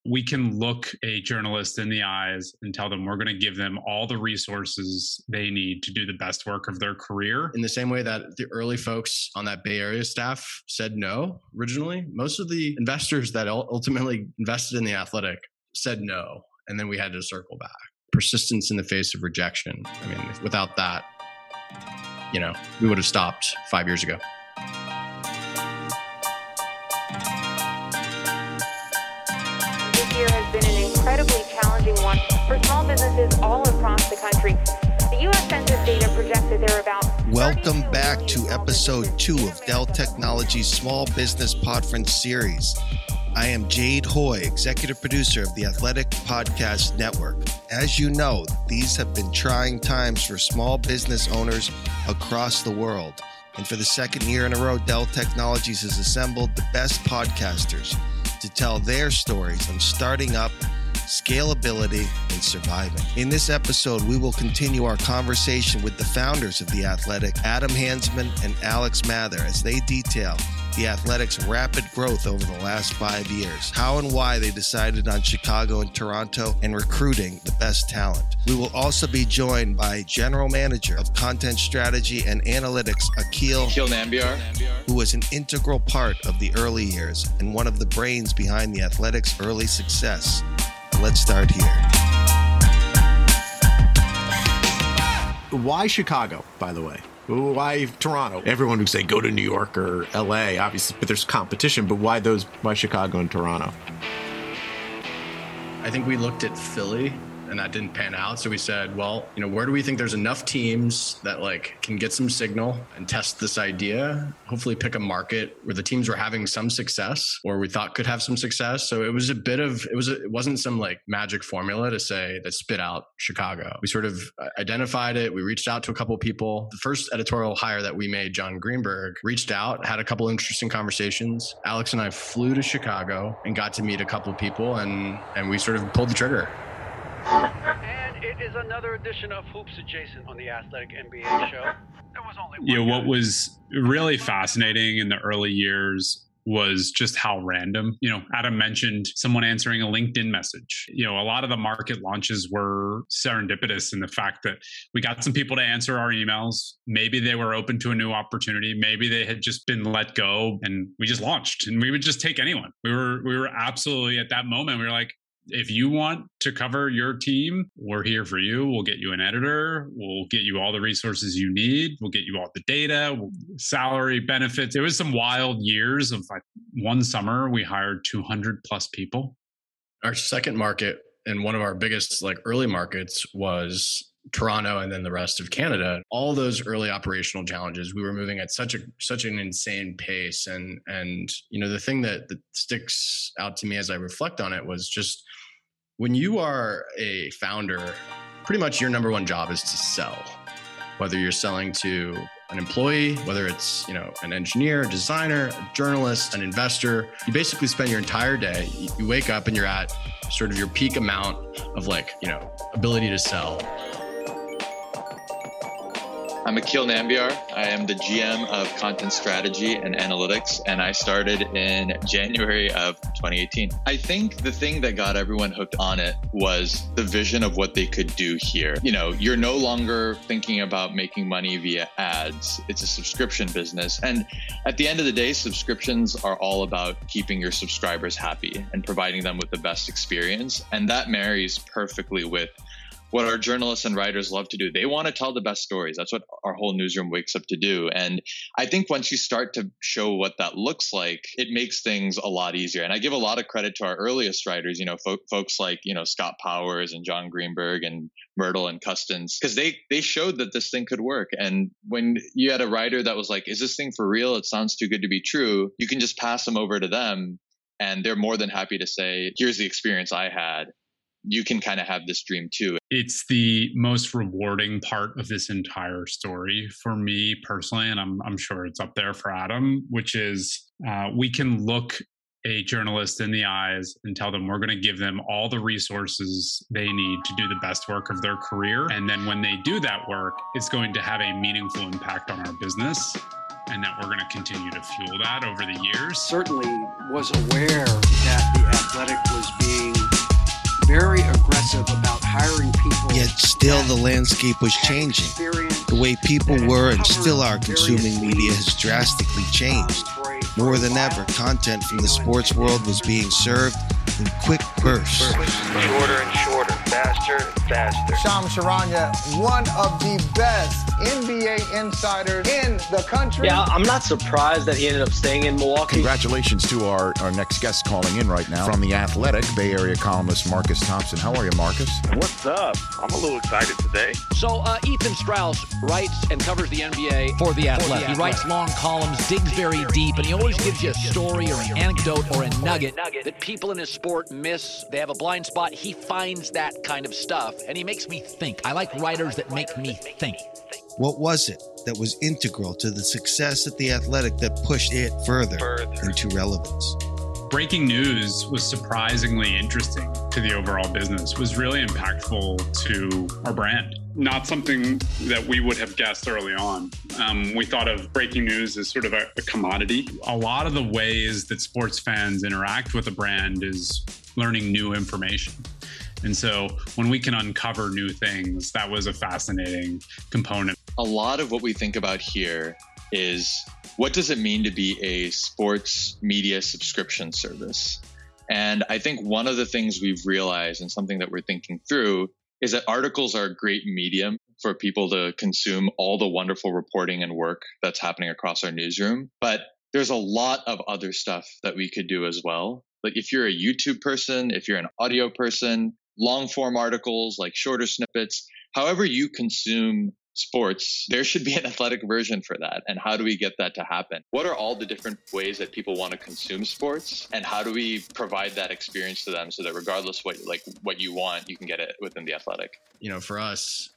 We can look a journalist in the eyes and tell them we're going to give them all the resources they need to do the best work of their career. In the same way that the early folks on that Bay Area staff said no originally, most of the investors that ultimately invested in The Athletic said no. And then we had to circle back. Persistence in the face of rejection. I mean, without that, we would have stopped 5 years ago. Year has been an incredibly challenging one for small businesses all across the country. The U.S. Census data projects that there are about... Welcome back to episode 2 of Dell Technologies Small Business Podference series. I am Jade Hoy, executive producer of the Athletic Podcast Network. As you know, these have been trying times for small business owners across the world. And for the second year in a row, Dell Technologies has assembled the best podcasters to tell their stories on starting up, scalability, and surviving. In this episode, we will continue our conversation with the founders of The Athletic, Adam Hansmann and Alex Mather, as they detail The Athletic's rapid growth over the last 5 years, how and why they decided on Chicago and Toronto, and recruiting the best talent. We will also be joined by General Manager of Content Strategy and Analytics, Akhil Nambiar, who was an integral part of the early years and one of the brains behind The Athletic's early success. Let's start here. Why Chicago, by the way? Why Toronto? Everyone would say go to New York or LA, obviously, but there's competition. But why Chicago and Toronto? I think we looked at Philly and that didn't pan out. So we said, well, where do we think there's enough teams that can get some signal and test this idea? Hopefully pick a market where the teams were having some success or we thought could have some success. So it was it wasn't some magic formula to say that spit out Chicago. We sort of identified it. We reached out to a couple of people. The first editorial hire that we made, John Greenberg, reached out, had a couple interesting conversations. Alex and I flew to Chicago and got to meet a couple of people and we sort of pulled the trigger. And it is another edition of Hoops Adjacent on the Athletic NBA show. There was only one what was really fascinating in the early years was just how random. Adam mentioned someone answering a LinkedIn message. A lot of the market launches were serendipitous in the fact that we got some people to answer our emails. Maybe they were open to a new opportunity. Maybe they had just been let go and we just launched and we would just take anyone. We were absolutely at that moment. We were like, if you want to cover your team, we're here for you. We'll get you an editor. We'll get you all the resources you need. We'll get you all the data, salary, benefits. It was some wild years of one summer, we hired 200 plus people. Our second market and one of our biggest early markets was Toronto and then the rest of Canada. All those early operational challenges, we were moving at such an insane pace. And the thing that sticks out to me as I reflect on it was just when you are a founder, pretty much your number one job is to sell. Whether you're selling to an employee, whether it's an engineer, a designer, a journalist, an investor, you basically spend your entire day. You wake up and you're at sort of your peak amount of ability to sell. I'm Akhil Nambiar. I am the GM of Content Strategy and Analytics, and I started in January of 2018. I think the thing that got everyone hooked on it was the vision of what they could do here. You're no longer thinking about making money via ads. It's a subscription business. And at the end of the day, subscriptions are all about keeping your subscribers happy and providing them with the best experience. And that marries perfectly with what our journalists and writers love to do. They want to tell the best stories. That's what our whole newsroom wakes up to do. And I think once you start to show what that looks like, it makes things a lot easier. And I give a lot of credit to our earliest writers, folks like, Scott Powers and John Greenberg and Myrtle and Custins, because they showed that this thing could work. And when you had a writer that was like, is this thing for real? It sounds too good to be true. You can just pass them over to them and they're more than happy to say, here's the experience I had. You can kind of have this dream too. It's the most rewarding part of this entire story for me personally, and I'm sure it's up there for Adam, which is we can look a journalist in the eyes and tell them we're going to give them all the resources they need to do the best work of their career. And then when they do that work, it's going to have a meaningful impact on our business, and that we're going to continue to fuel that over the years. Certainly was aware that The Athletic was being aggressive about hiring people. Yet still the landscape was changing. The way people were and still are consuming media has drastically changed. More than ever, content from the sports world was being served in quick bursts. Shorter and shorter, faster and faster. Shams Charania, one of the best NBA insiders in the country. Yeah, I'm not surprised that he ended up staying in Milwaukee. Congratulations to our next guest calling in right now from The Athletic, Bay Area columnist Marcus Thompson. How are you, Marcus? What's up? I'm a little excited today. So Ethan Strauss writes and covers the NBA for The Athletic. He writes long columns, digs very deep, and he always gives you a story or an anecdote or a nugget that people in his sport miss. They have a blind spot. He finds that kind of stuff, and he makes me think. I like writers that make me think. What was it that was integral to the success at The Athletic that pushed it further into relevance? Breaking news was surprisingly interesting to the overall business, was really impactful to our brand. Not something that we would have guessed early on. We thought of breaking news as sort of a commodity. A lot of the ways that sports fans interact with a brand is learning new information. And so when we can uncover new things, that was a fascinating component. A lot of what we think about here is, what does it mean to be a sports media subscription service? And I think one of the things we've realized, and something that we're thinking through, is that articles are a great medium for people to consume all the wonderful reporting and work that's happening across our newsroom. But there's a lot of other stuff that we could do as well. Like if you're a YouTube person, if you're an audio person, long form articles, like shorter snippets, however you consume sports, there should be an athletic version for that. And how do we get that to happen? What are all the different ways that people want to consume sports? And how do we provide that experience to them so that regardless what you want, you can get it within The Athletic? You know, for us,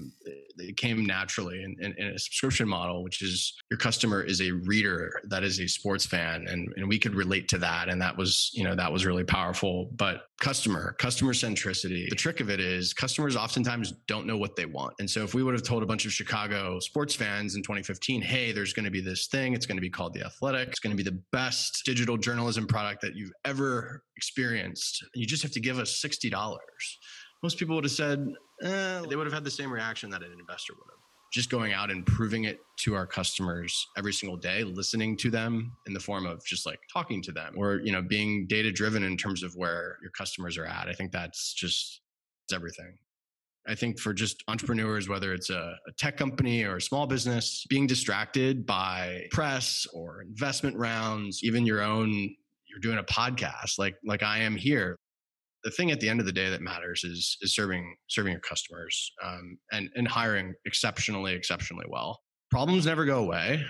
it came naturally in a subscription model, which is your customer is a reader that is a sports fan, and we could relate to that, and that was really powerful. But customer centricity, the trick of it is customers oftentimes don't know what they want, and so if we would have told a bunch of Chicago sports fans in 2015, hey, there's going to be this thing, it's going to be called The Athletic, it's going to be the best digital journalism product that you've ever experienced, you just have to give us $60. Most people would have said, they would have had the same reaction that an investor would have. Just going out and proving it to our customers every single day, listening to them in the form of just like talking to them, or, you know, being data driven in terms of where your customers are at. I think it's everything. I think for just entrepreneurs, whether it's a tech company or a small business, being distracted by press or investment rounds, even you're doing a podcast like I am here. The thing at the end of the day that matters is serving your customers and hiring exceptionally well. Problems never go away.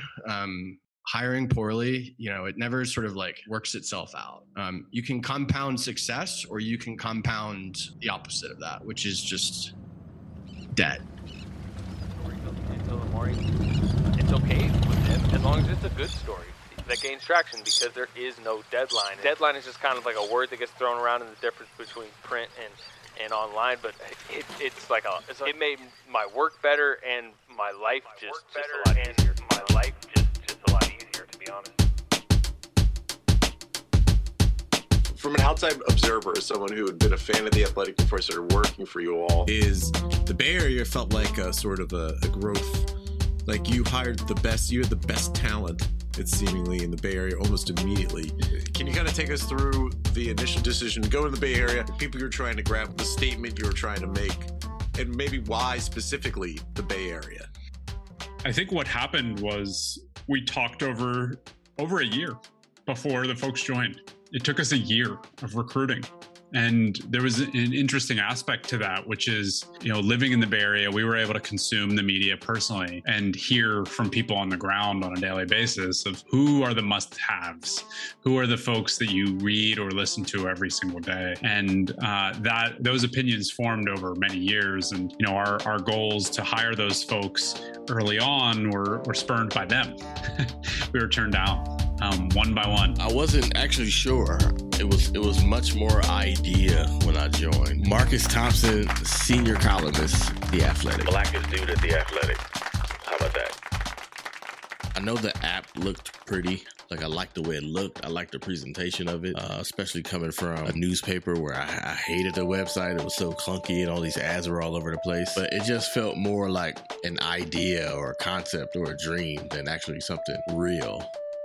Hiring poorly, it never sort of like works itself out. You can compound success, or you can compound the opposite of that, which is just debt. Until the morning, it's okay with him as long as it's a good story that gains traction, because there is no deadline. Deadline is just kind of like a word that gets thrown around in the difference between print and online, but it's like it made my work better and my life just a lot easier. My life just a lot easier, to be honest. From an outside observer, as someone who had been a fan of The Athletic before I started working for you all, is the Bay Area felt like a sort of a growth. Like you hired the best, you had the best talent, it's seemingly in the Bay Area almost immediately. Can you kind of take us through the initial decision to go to the Bay Area, the people you're trying to grab, the statement you were trying to make, and maybe why specifically the Bay Area? I think what happened was we talked over a year before the folks joined. It took us a year of recruiting. And there was an interesting aspect to that, which is, living in the Bay Area, we were able to consume the media personally and hear from people on the ground on a daily basis of who are the must-haves, who are the folks that you read or listen to every single day. And those opinions formed over many years. And, our goals to hire those folks early on were spurned by them. We were turned down one by one. I wasn't actually sure. It was much more idea when I joined. Marcus Thompson, senior columnist, The Athletic. Blackest dude at The Athletic. How about that? I know the app looked pretty. Like, I liked the way it looked. I liked the presentation of it, especially coming from a newspaper where I hated the website. It was so clunky and all these ads were all over the place. But it just felt more like an idea or a concept or a dream than actually something real.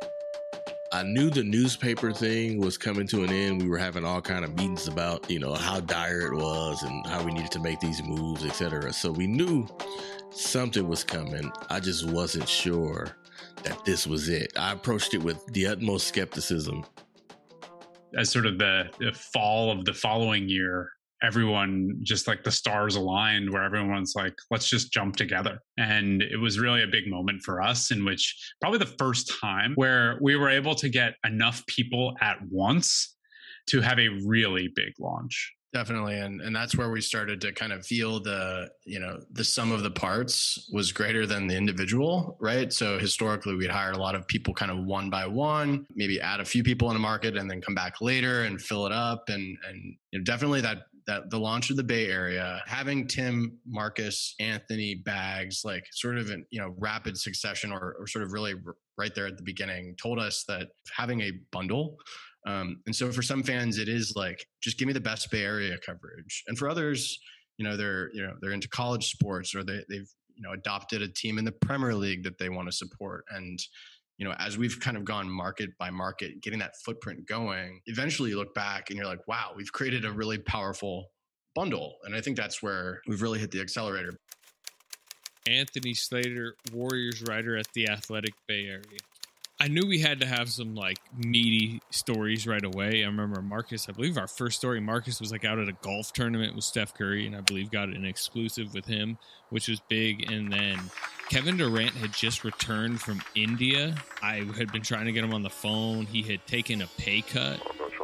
I knew the newspaper thing was coming to an end. We were having all kind of meetings about, how dire it was and how we needed to make these moves, etc. So we knew something was coming. I just wasn't sure that this was it. I approached it with the utmost skepticism. As sort of the fall of the following year, everyone just like the stars aligned where everyone's like, let's just jump together. And it was really a big moment for us, in which probably the first time where we were able to get enough people at once to have a really big launch. Definitely. And that's where we started to kind of feel the sum of the parts was greater than the individual, right? So historically, we'd hired a lot of people kind of one by one, maybe add a few people in a market and then come back later and fill it up. And definitely that the launch of the Bay Area, having Tim, Marcus, Anthony, Bags, like sort of in, rapid succession or sort of really right there at the beginning, told us that having a bundle. And so for some fans, it is like, just give me the best Bay Area coverage. And for others, they're into college sports, or they've adopted a team in the Premier League that they want to support. And, as we've kind of gone market by market, getting that footprint going, eventually you look back and you're like, wow, we've created a really powerful bundle. And I think that's where we've really hit the accelerator. Anthony Slater, Warriors writer at The Athletic Bay Area. I knew we had to have some like meaty stories right away. I remember Marcus, I believe our first story, Marcus was like out at a golf tournament with Steph Curry, and I believe got an exclusive with him, which was big. And then Kevin Durant had just returned from India. I had been trying to get him on the phone. He had taken a pay cut.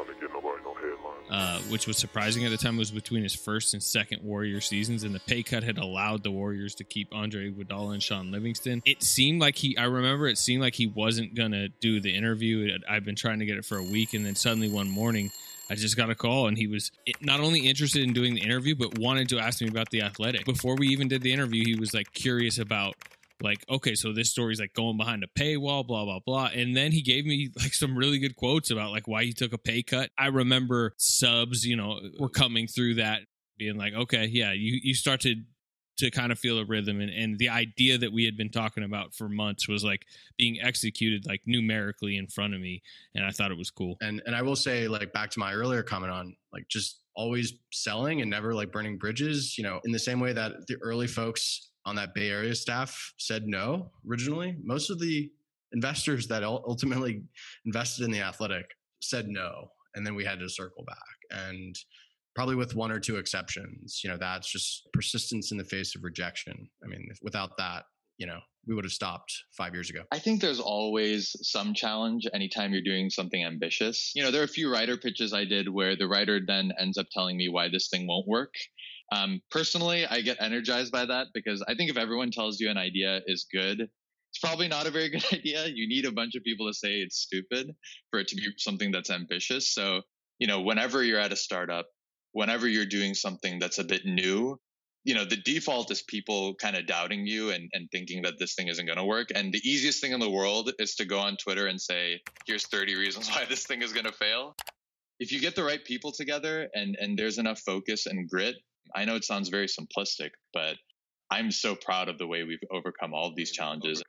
Which was surprising at the time. It was between his first and second Warrior seasons, and the pay cut had allowed the Warriors to keep Andre Iguodala and Sean Livingston. It seemed like he wasn't going to do the interview. I've been trying to get it for a week, and then suddenly one morning, I just got a call, and he was not only interested in doing the interview, but wanted to ask me about The Athletic. Before we even did the interview, he was like curious about, like, okay, so this story's like going behind a paywall, blah, blah, blah. And then he gave me like some really good quotes about like why he took a pay cut. I remember subs, were coming through that being like, okay, yeah, you start to kind of feel a rhythm. And the idea that we had been talking about for months was like being executed like numerically in front of me. And I thought it was cool. And I will say, like, back to my earlier comment on like just always selling and never like burning bridges, in the same way that the early folks on that Bay Area staff said no originally. Most of the investors that ultimately invested in The Athletic said no. And then we had to circle back. And probably with one or two exceptions, that's just persistence in the face of rejection. I mean, without that, we would have stopped 5 years ago. I think there's always some challenge anytime you're doing something ambitious. There are a few writer pitches I did where the writer then ends up telling me why this thing won't work. Personally, I get energized by that because I think if everyone tells you an idea is good, it's probably not a very good idea. You need a bunch of people to say it's stupid for it to be something that's ambitious. So, whenever you're at a startup, whenever you're doing something that's a bit new, the default is people kind of doubting you and thinking that this thing isn't going to work. And the easiest thing in the world is to go on Twitter and say, here's 30 reasons why this thing is going to fail. If you get the right people together and there's enough focus and grit, I know it sounds very simplistic, but I'm so proud of the way we've overcome all of these challenges.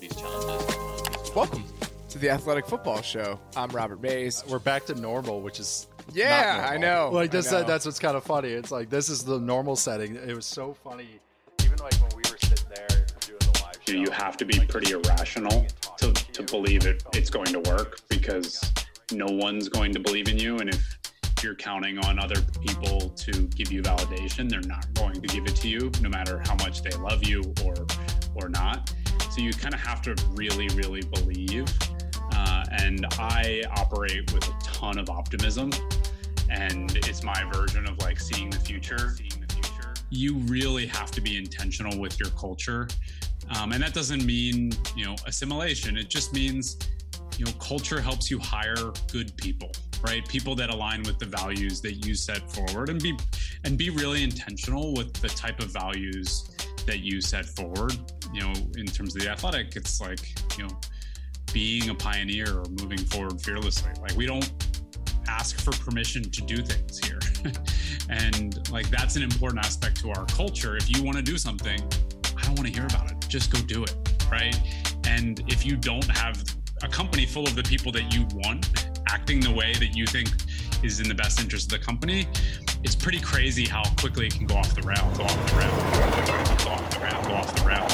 Welcome to the Athletic Football Show. I'm Robert Mays. We're back to normal, which is I know. Like this, that's what's kind of funny. It's like this is the normal setting. It was so funny, even like when we were sitting there doing the live show. You have to be pretty irrational to believe it's going to work, because no one's going to believe in you, and if you're counting on other people to give you validation, they're not going to give it to you, no matter how much they love you or not. So you kind of have to really, really believe. And I operate with a ton of optimism, and it's my version of like seeing the future. You really have to be intentional with your culture. And that doesn't mean, assimilation. It just means, culture helps you hire good people, right? People that align with the values that you set forward, and be really intentional with the type of values that you set forward. In terms of The Athletic, it's like, being a pioneer or moving forward fearlessly. Like, we don't ask for permission to do things here. And like, that's an important aspect to our culture. If you want to do something, I don't want to hear about it. Just go do it, right? And if you don't have a company full of the people that you want acting the way that you think is in the best interest of the company, it's pretty crazy how quickly it can go off the rails, go off the rails, go off the rails, go off the rails.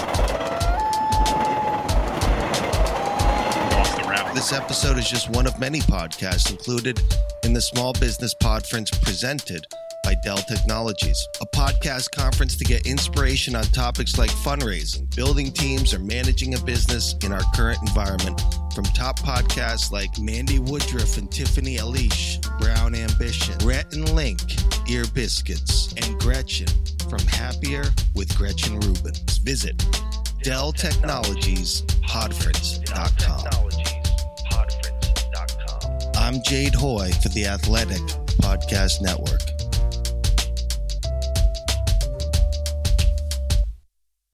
This episode is just one of many podcasts included in the Small Business Podference presented by Dell Technologies, a podcast conference to get inspiration on topics like fundraising, building teams, or managing a business in our current environment from top podcasts like Mandy Woodruff and Tiffany Elish, Brown Ambition, Rhett and Link, Ear Biscuits, and Gretchen from Happier with Gretchen Rubin. Visit DellTechnologiesPodference.com. I'm Jade Hoy for the Athletic Podcast Network.